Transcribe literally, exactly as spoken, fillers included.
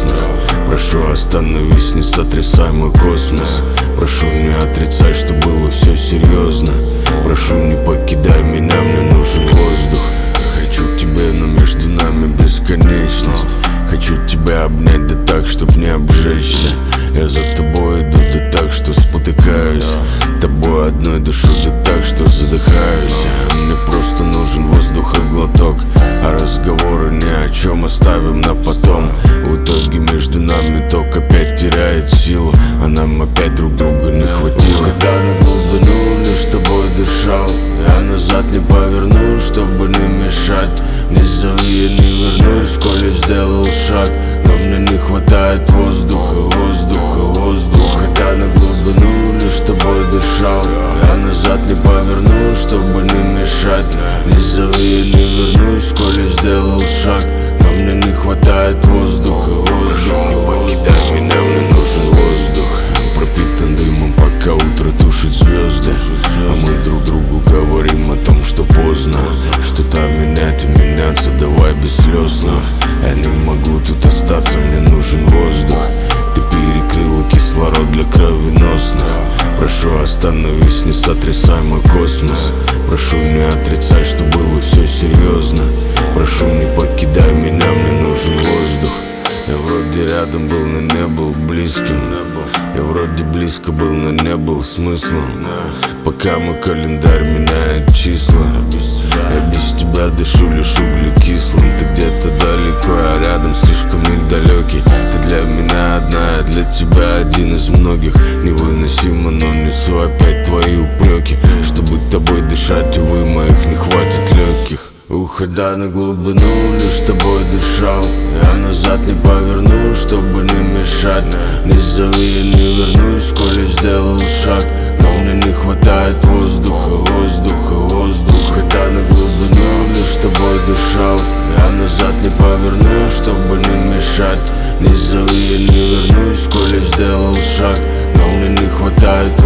сосна. Прошу, остановись, не сотрясай мой космос. Прошу, не отрицай, что было все серьезно. Прошу, не покидай меня, мне нужен воздух. Хочу к тебе, но между нами бесконечность. Хочу тебя обнять, да так, чтоб не обжечься. Я за тобой иду, да так, что спотыкаюсь. Тобой одной дышу, да так, что задыхаюсь. Мне просто нужен воздух и глоток, а разговоры ни о чем оставим на потом. В итоге между нами ток опять теряет силу, а нам опять друг друга не хватило. Когда на глубину лишь тобой дышал, я назад не поверну, чтобы не мешать. Не зови, я не вернусь, коли сделал шаг. Но мне не хватает воздуха, воздуха, воздуха. Когда на глубину лишь тобой дышал, я назад не поверну, чтобы не мешать. Не зови, я не вернусь, коли сделал шаг. Но мне не хватает воздуха, воздуха. Не покидай меня, мне нужен воздух. Пропитан дымом, пока утро тушит звезды. А мы друг другу говорим о том, что поздно. Что-то менять и меняться, давай без слез. Но я не могу тут остаться, мне нужен воздух. Ты перекрыла кислород для кровеносных. Прошу, остановись, не сотрясай мой космос. Прошу, не отрицай, что было все серьезно. Прошу, не покидай меня, мне нужен воздух. Я вроде рядом был, но не был близким. Я вроде близко был, но не был смыслом. Пока мой календарь меняет числа, я без тебя дышу лишь углекислым. Ты где-то далеко, а рядом слишком недалекий. Ты для меня одна, я для тебя один из многих. Невыносимо, но несу опять твои упреки. Чтобы тобой дышать, увы, моих не хватит легких. Уходя на глубину, лишь тобой дышал. Я назад не поверну, чтобы не мешать. Не зови, я не вернусь, коли сделал шаг. Но мне не хватает воздуха, воздуха, воздуха. Хотя на глубину лишь тобой дышал. Я назад не поверну, чтобы не мешать. Не зови, я не вернусь, коли сделал шаг. Но мне не хватает